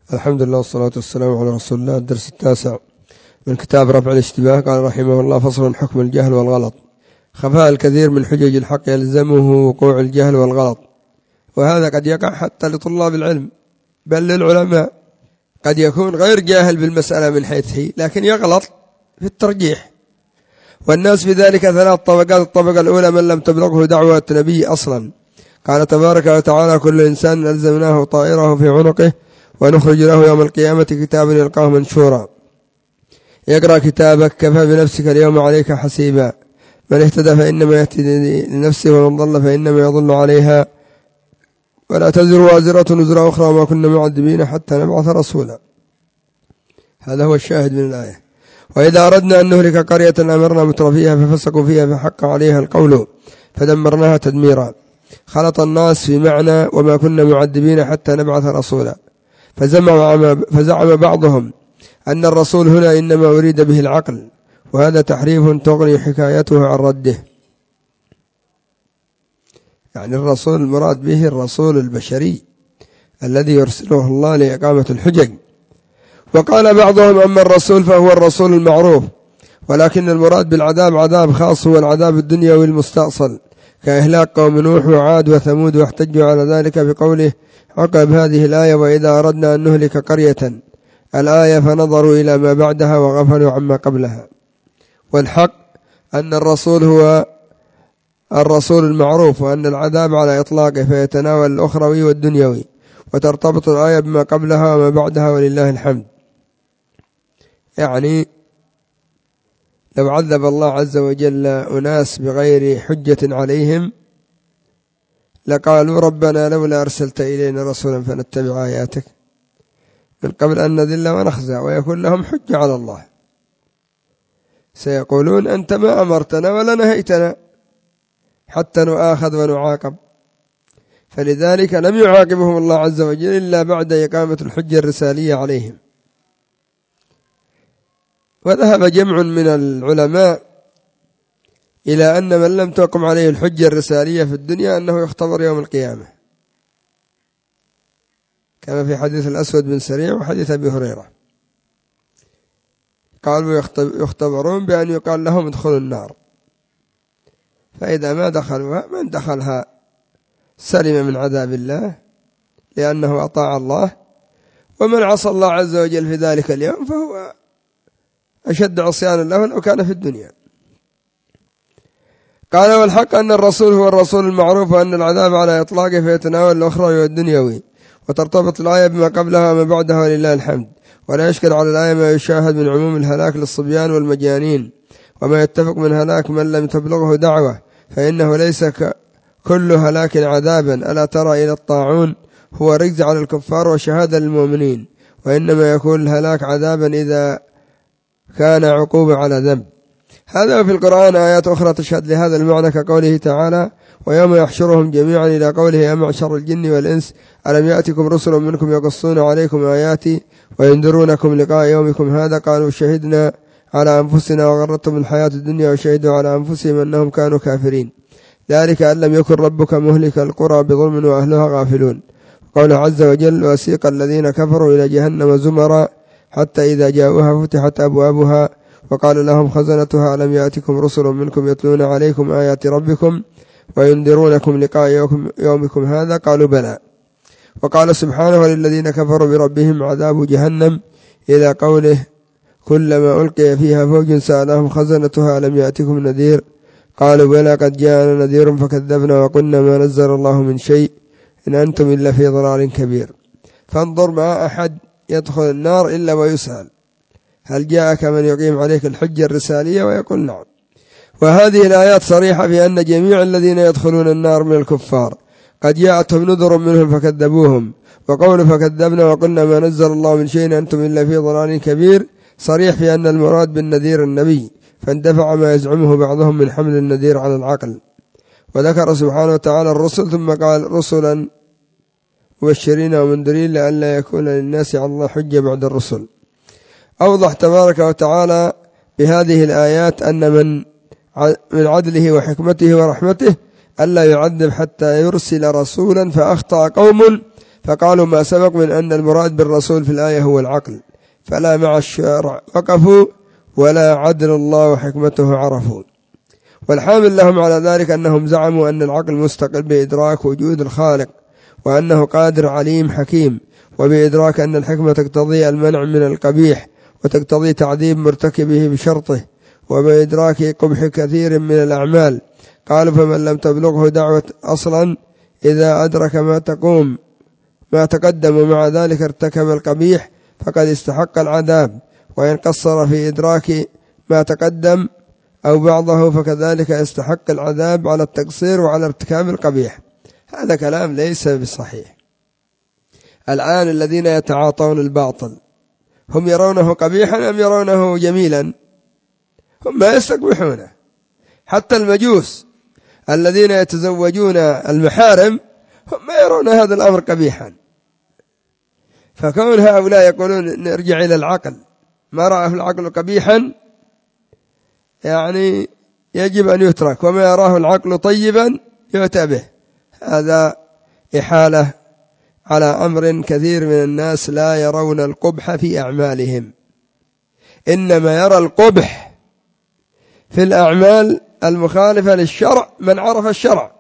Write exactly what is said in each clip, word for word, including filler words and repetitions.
الحمد لله والصلاة والسلام على رسول الله. الدرس التاسع من كتاب رفع الاشتباه. قال رحمه الله: فصل حكم الجهل والغلط. خفاء الكثير من حجج الحق يلزمه وقوع الجهل والغلط، وهذا قد يقع حتى لطلاب العلم بل للعلماء. قد يكون غير جاهل بالمسألة من حيث هي، لكن يغلط في الترجيح. والناس في ذلك ثلاث طبقات. الطبقة الأولى من لم تبلغه دعوة النبي أصلا. قال تبارك وتعالى: كل إنسان ألزمناه طائره في عنقه ونخرج له يوم القيامة كتابا يلقاه منشورا يقرأ كتابك كفى بنفسك اليوم عليك حسيبا. من اهتدى فإنما يهتدي لنفسه ومن ضل فإنما يضل عليها ولا تزر وازرة وزر أخرى وما كنا معذبين حتى نبعث رسولا. هذا هو الشاهد من الآية. وإذا أردنا أن نهلك قرية أمرنا مترفيها ففسقوا فيها فحق عليها القول فدمرناها تدميرا. خلط الناس في معنى وما كنا معذبين حتى نبعث رسولا. فزعم, فزعم بعضهم أن الرسول هنا إنما أريد به العقل، وهذا تحريف تغني حكايته عن رده. يعني الرسول المراد به الرسول البشري الذي يرسله الله لإقامة الحجج. وقال بعضهم أما الرسول فهو الرسول المعروف، ولكن المراد بالعذاب عذاب خاص هو العذاب الدنيوي المستأصل كإهلاك قوم نوح وعاد وثمود، واحتجوا على ذلك بقوله عقب هذه الآية: وإذا أردنا أن نهلك قرية الآية فنظروا إلى ما بعدها وغفلوا عما قبلها. والحق أن الرسول هو الرسول المعروف، وأن العذاب على إطلاقه فيتناول الأخروي والدنيوي، وترتبط الآية بما قبلها وما بعدها ولله الحمد. يعني لو عذب الله عز وجل أناس بغير حجة عليهم لقالوا ربنا لولا أرسلت إلينا رسولا فنتبع آياتك من قبل أن نذل ونخزى، ويكون لهم حجة على الله. سيقولون أنت ما أمرتنا ولا نهيتنا حتى نؤاخذ ونعاقب. فلذلك لم يعاقبهم الله عز وجل إلا بعد إقامة الحجة الرسالية عليهم. وذهب جمع من العلماء إلى أن من لم تقم عليه الحجة الرسالية في الدنيا أنه يختبر يوم القيامة، كما في حديث الأسود بن سريع وحديث أبي هريرة. قالوا يختبرون بأن يقال لهم ادخلوا النار، فإذا ما دخلوها من دخلها سلم من عذاب الله لأنه أطاع الله، ومن عصى الله عز وجل في ذلك اليوم فهو أشد عصيانا له لو كان في الدنيا. قال والحق أن الرسول هو الرسول المعروف، وأن العذاب على إطلاقه فيتناول الأخروي والدنيوي، وترتبط الآية بما قبلها وما بعدها ولله الحمد. ولا يشكل على الآية ما يشاهد من عموم الهلاك للصبيان والمجانين، وما يتفق من هلاك من لم تبلغه دعوة، فإنه ليس كل هلاك عذابا. ألا ترى إلى الطاعون هو رجز على الكفار وشهادة للمؤمنين، وإنما يكون الهلاك عذابا إذا كان عقوبة على ذنب. هذا في القرآن آيات أخرى تشهد لهذا المعنى كقوله تعالى: ويوم يحشرهم جميعا إلى قوله يا معشر الجن والإنس ألم يأتكم رسل منكم يقصون عليكم آياتي وينذرونكم لقاء يومكم هذا قالوا شهدنا على أنفسنا وغرتهم الحياة الدنيا وشهدوا على أنفسهم أنهم كانوا كافرين، ذلك أن لم يكن ربك مهلك القرى بظلم وأهلها غافلون. قال عز وجل: وسيق الذين كفروا إلى جهنم زمرا حتى إذا جاءوها فتحت أبوابها وقال لهم خزنتها ألم يأتكم رسل منكم يتلون عليكم آيات ربكم وينذرونكم لقاء يومكم هذا قالوا بلى. وقال سبحانه: للذين كفروا بربهم عذاب جهنم إلى قوله: كلما ألقي فيها فوج سألهم خزنتها ألم يأتكم نذير قالوا بلى قد جاءنا نذير فكذبنا وقلنا ما نزل الله من شيء إن أنتم إلا في ضلال كبير. فانظر ما أحد يدخل النار إلا ويسأل: هل جاءك من يقيم عليك الحجة الرسالية؟ ويقول نعم. وهذه الآيات صريحة بأن جميع الذين يدخلون النار من الكفار قد جاءتهم نذر منهم فكذبوهم. وقول فكذبنا وقلنا ما نزل الله من شيء أنتم إلا في ضلال كبير صريح في أن المراد بالنذير النبي، فاندفع ما يزعمه بعضهم من حمل النذير على العقل. وذكر سبحانه وتعالى الرسل ثم قال: رسلا مبشرين ومنذرين لئلا يكون للناس على الله حجة بعد الرسل. أوضح تبارك وتعالى بهذه الآيات أن من من عدله وحكمته ورحمته ألا يعذب حتى يرسل رسولا فأخطأ قوم فقالوا ما سبق من أن المراد بالرسول في الآية هو العقل، فلا مع الشرع وقفوا ولا عدل الله وحكمته عرفوا. والحامل لهم على ذلك أنهم زعموا أن العقل مستقل بإدراك وجود الخالق، وأنه قادر عليم حكيم، وبإدراك أن الحكمة تقتضي المنع من القبيح وتقتضي تعذيب مرتكبه بشرطه، وبإدراك قبح كثير من الأعمال. قالوا فمن لم تبلغه دعوة أصلا إذا أدرك ما تقوم ما تقدم ومع ذلك ارتكب القبيح فقد استحق العذاب، وإن قصر في إدراك ما تقدم أو بعضه فكذلك يستحق العذاب على التقصير وعلى ارتكاب القبيح. هذا كلام ليس بصحيح. الآن الذين يتعاطون الباطل هم يرونه قبيحا أم يرونه جميلا؟ هم ما يستقبحونه. حتى المجوس الذين يتزوجون المحارم هم ما يرون هذا الأمر قبيحا. فكون هؤلاء يقولون نرجع إلى العقل، ما رأى في العقل قبيحا يعني يجب أن يترك، وما يراه العقل طيبا يؤتى به. هذا إحالة على أمر كثير من الناس لا يرون القبح في أعمالهم، إنما يرى القبح في الأعمال المخالفة للشرع من عرف الشرع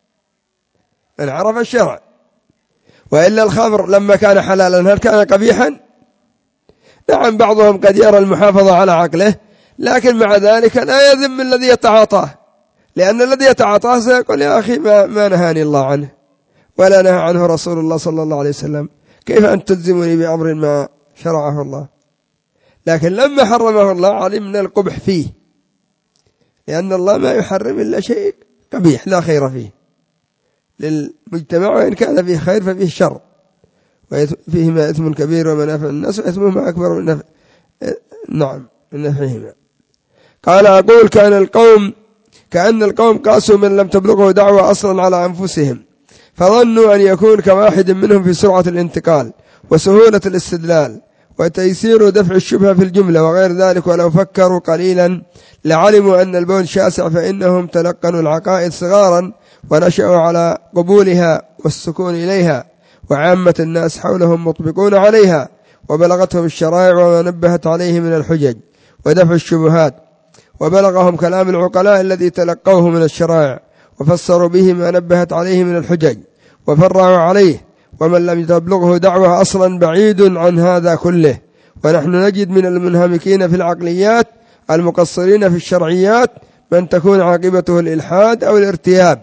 من عرف الشرع. وإلا الخمر لما كان حلالا هل كان قبيحا؟ نعم، بعضهم قد يرى المحافظة على عقله، لكن مع ذلك لا يذم الذي يتعاطاه، لأن الذي يتعاطاه سيقول يا أخي ما, ما نهاني الله عنه ولا نهى عنه رسول الله صلى الله عليه وسلم، كيف أن تلزمني بأمر ما شرعه الله؟ لكن لما حرمه الله علمنا القبح فيه، لأن الله ما يحرم إلا شيء قبيح لا خير فيه للمجتمع، وإن كان فيه خير ففيه شر، وفيهما إثم كبير ومنافع الناس وإثمهما أكبر من نفع نعم من نفعهما. قال أقول كان القوم كأن القوم قاسوا من لم تبلغه دعوة أصلا على أنفسهم، فظنوا أن يكون كواحد منهم في سرعة الانتقال وسهولة الاستدلال وتيسير دفع الشبهة في الجملة وغير ذلك، ولو فكروا قليلا لعلموا أن البون شاسع، فإنهم تلقنوا العقائد صغارا ونشأوا على قبولها والسكون إليها، وعامة الناس حولهم مطبقون عليها، وبلغتهم الشرائع وما نبهت عليه من الحجج ودفع الشبهات، وبلغهم كلام العقلاء الذي تلقوه من الشرائع وفسروا به ما نبهت عليه من الحجج وفرعوا عليه. ومن لم تبلغه دعوة أصلا بعيد عن هذا كله. ونحن نجد من المنهمكين في العقليات المقصرين في الشرعيات من تكون عاقبته الإلحاد أو الارتياب،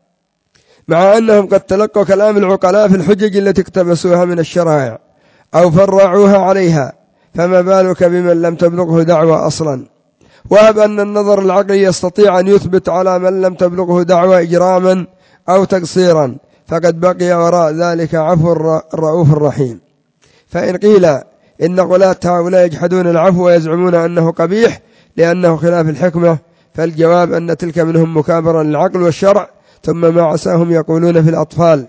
مع أنهم قد تلقوا كلام العقلاء في الحجج التي اقتبسوها من الشرائع أو فرعوها عليها، فما بالك بمن لم تبلغه دعوة أصلا. وهب أن النظر العقلي يستطيع أن يثبت على من لم تبلغه دعوة إجراما أو تقصيرا، فقد بقي وراء ذلك عفو الرؤوف الرحيم. فإن قيل إن غلاة هؤلاء يجحدون العفو ويزعمون أنه قبيح لأنه خلاف الحكمة، فالجواب أن تلك منهم مكابرة للعقل والشرع. ثم ما عساهم يقولون في الأطفال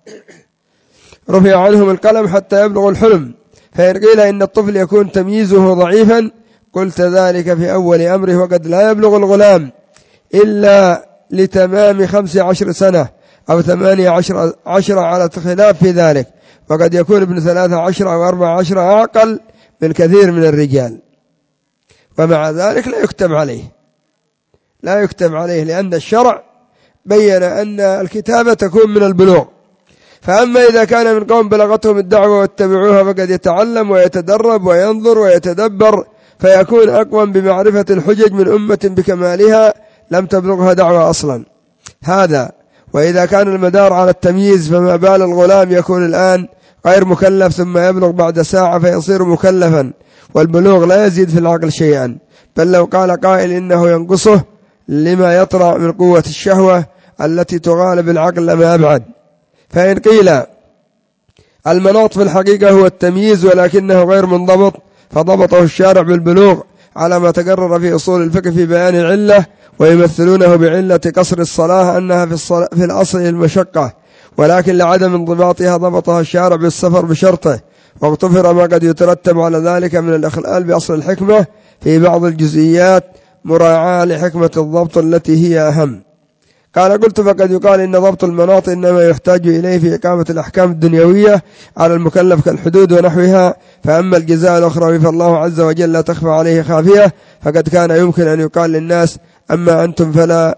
رفع عنهم القلم حتى يبلغ الحلم. فإن قيل إن الطفل يكون تمييزه ضعيفا قلت ذلك في أول أمره، وقد لا يبلغ الغلام إلا لتمام خمس عشر سنة أو ثمانية عشر, عشر على خلاف في ذلك، وقد يكون ابن ثلاثة عشر أو أربع عشر أعقل من كثير من الرجال، ومع ذلك لا يكتب عليه لا يكتب عليه لأن الشرع بين أن الكتابة تكون من البلوغ. فأما إذا كان من قوم بلغتهم الدعوة واتبعوها فقد يتعلم ويتدرب وينظر ويتدبر، فيكون أقوم بمعرفة الحجج من أمة بكمالها لم تبلغها دعوة أصلا. هذا وإذا كان المدار على التمييز، فما بال الغلام يكون الآن غير مكلف ثم يبلغ بعد ساعة فيصير مكلفا، والبلوغ لا يزيد في العقل شيئا، بل لو قال قائل إنه ينقصه لما يطرأ من قوة الشهوة التي تغالب العقل لما أبعد. فإن قيل المناط في الحقيقة هو التمييز ولكنه غير منضبط، فضبطه الشارع بالبلوغ على ما تقرر في أصول الفقه في بيان العلة، ويمثلونه بعلة قصر الصلاة أنها في, الصلاة في الأصل المشقة، ولكن لعدم انضباطها ضبطها الشارع بالسفر بشرطه، واغتفر ما قد يترتب على ذلك من الإخلال بأصل الحكمة في بعض الجزئيات مراعاة لحكمة الضبط التي هي أهم. قال قلت فقد يقال إن ضبط المناط إنما يحتاج إليه في إقامة الأحكام الدنيوية على المكلف كالحدود ونحوها، فأما الجزاء الأخروي فالله عز وجل لا تخفى عليه خافية، فقد كان يمكن أن يقال للناس أما أنتم فلا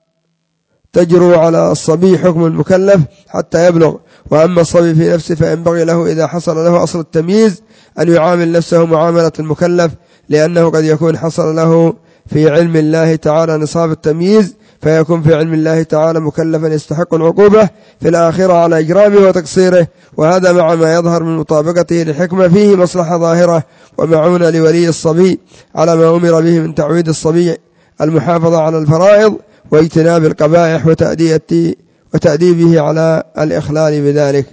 تجروا على الصبي حكم المكلف حتى يبلغ، وأما الصبي في نفسه فينبغي له إذا حصل له أصل التمييز أن يعامل نفسه معاملة المكلف، لأنه قد يكون حصل له في علم الله تعالى نصاب التمييز، فيكون في علم الله تعالى مكلفا يستحق العقوبة في الآخرة على إجرامه وتقصيره، وهذا مع ما يظهر من مطابقته للحكمة فيه مصلحة ظاهرة ومعونة لولي الصبي على ما أمر به من تعويد الصبي المحافظة على الفرائض واجتناب القبائح وتأديبه على الإخلال بذلك.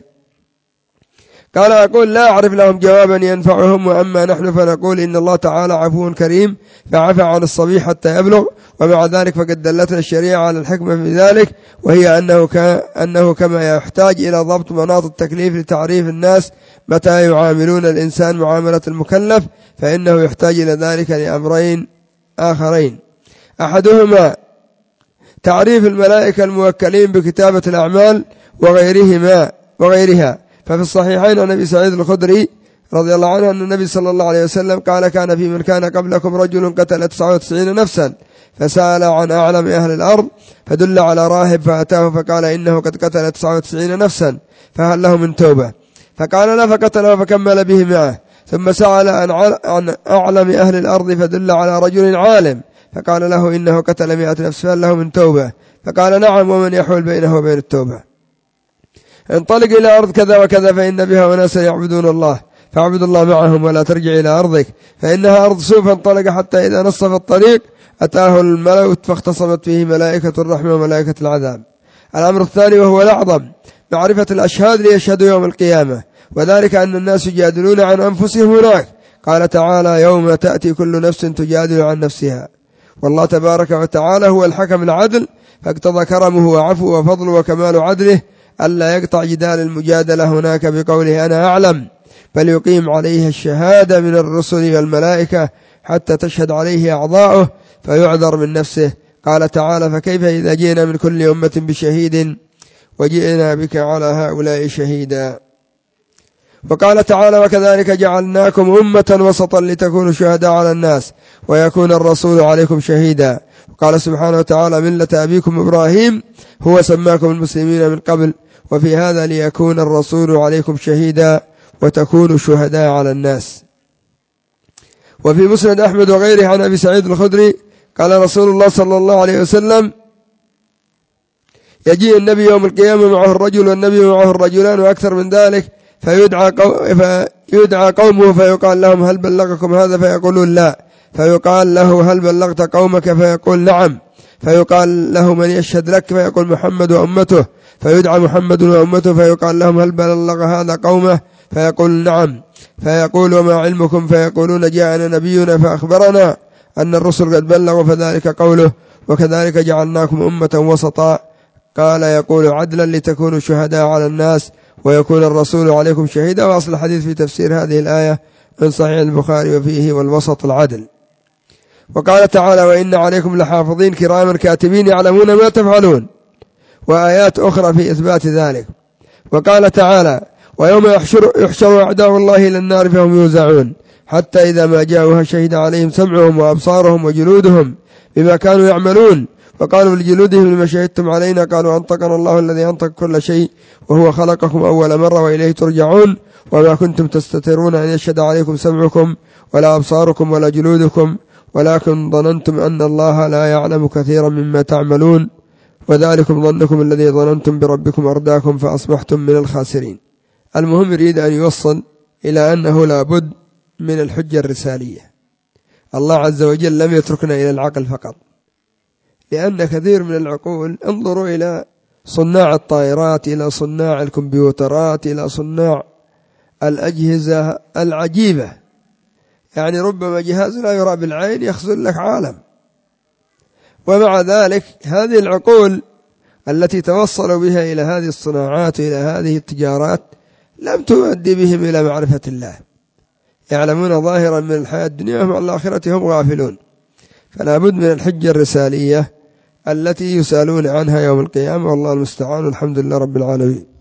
قال أقول لا أعرف لهم جوابا ينفعهم، وأما نحن فنقول إن الله تعالى عفو كريم فعفى عن الصبي حتى يبلغ، ومع ذلك فقد دلتنا الشريعة على الحكمة في ذلك، وهي أنه, أنه كما يحتاج إلى ضبط مناط التكليف لتعريف الناس متى يعاملون الإنسان معاملة المكلف، فإنه يحتاج إلى ذلك لأمرين آخرين: أحدهما تعريف الملائكة الموكلين بكتابة الأعمال وغيرهما وغيرها، ففي الصحيحين عن أبي سعيد الخدري رضي الله عنه أن النبي صلى الله عليه وسلم قال: كان في من كان قبلكم رجل قتل تسعة وتسعين نفسا فسأل عن أعلم أهل الأرض فدل على راهب فأتاه فقال: إنه قد قتل تسعة وتسعين نفسا فهل له من توبة؟ فقال: لا، فقتله فكمل به معه، ثم سأل عن أعلم أهل الأرض فدل على رجل عالم فقال له: إنه قتل مئة نفس فهل له من توبة؟ فقال: نعم، ومن يحول بينه وبين التوبة؟ انطلق إلى أرض كذا وكذا فإن بها أناسا يعبدون الله فاعبد الله معهم ولا ترجع إلى أرضك فإنها أرض سوء. فانطلق حتى إذا نصف الطريق أتاه الموت فاختصمت فيه ملائكة الرحمة وملائكة العذاب. الأمر الثاني وهو الأعظم معرفة الأشهاد ليشهدوا يوم القيامة، وذلك أن الناس يجادلون عن أنفسهم هناك. قال تعالى: يوم تأتي كل نفس تجادل عن نفسها. والله تبارك وتعالى هو الحكم العدل، فاقتضى كرمه وعفو وفضله وكمال عدله ألا يقطع جدال المجادلة هناك بقوله أنا أعلم، بل يقيم عليه الشهادة من الرسل والملائكة حتى تشهد عليه أعضاؤه فيعذر من نفسه. قال تعالى: فكيف إذا جئنا من كل أمة بشهيد وجئنا بك على هؤلاء شهيدا. وقال تعالى: وكذلك جعلناكم أمة وسطا لتكونوا شهداء على الناس ويكون الرسول عليكم شهيدا. وقال سبحانه وتعالى: ملة أبيكم إبراهيم هو سماكم المسلمين من قبل وفي هذا ليكون الرسول عليكم شهيدا وتكونوا شهداء على الناس. وفي مسند أحمد وغيره عن أبي سعيد الخدري قال رسول الله صلى الله عليه وسلم: يجيء النبي يوم القيامة معه الرجل والنبي معه الرجلان وأكثر من ذلك، فيدعى, قو... فيدعى قومه فيقال لهم: هل بلغكم هذا؟ فيقولون لا. فيقال له: هل بلغت قومك؟ فيقول: نعم. فيقال له: من يشهد لك؟ فيقول: محمد وأمته. فيدعى محمد وأمته فيقال لهم: هل بلغ هذا قومه؟ فيقول: نعم. فيقول: وما علمكم؟ فيقولون: جاءنا نبينا فأخبرنا أن الرسل قد بلغوا، فذلك قوله: وكذلك جعلناكم أمة وسطا. قال: يقول: عدلا لتكونوا شهداء على الناس ويكون الرسول عليكم شهيدا. وأصل الحديث في تفسير هذه الآية من صحيح البخاري وفيه: والوسط العدل. وقال تعالى: وإن عليكم لحافظين كراما كاتبين يعلمون ما تفعلون، وآيات أخرى في إثبات ذلك. وقال تعالى: ويوم يحشر, يحشر أعداء الله إلى النار فهم يوزعون حتى إذا ما جاءوها شهد عليهم سمعهم وأبصارهم وجلودهم بما كانوا يعملون وقالوا لجلودهم لما شهدتم علينا؟ قالوا أنطقنا الله الذي أنطق كل شيء وهو خلقكم أول مرة وإليه ترجعون وما كنتم تستترون أن يشهد عليكم سمعكم ولا أبصاركم ولا جلودكم ولكن ظننتم أن الله لا يعلم كثيرا مما تعملون وذلكم ظنكم الذي ظننتم بربكم أرداكم فأصبحتم من الخاسرين. المهم يريد أن يوصل إلى أنه لا بد من الحجة الرسالية. الله عز وجل لم يتركنا إلى العقل فقط، لأن كثير من العقول، انظروا إلى صناع الطائرات، إلى صناع الكمبيوترات، إلى صناع الأجهزة العجيبة، يعني ربما جهاز لا يرى بالعين يخزن لك عالم. ومع ذلك هذه العقول التي توصلوا بها إلى هذه الصناعات وإلى هذه التجارات لم تؤدي بهم إلى معرفة الله، يعلمون ظاهرا من الحياة الدنيا وهم عن الآخرة هم غافلون. فلا بد من الحجة الرسالية التي يسألون عنها يوم القيامة، والله المستعان، والحمد لله رب العالمين.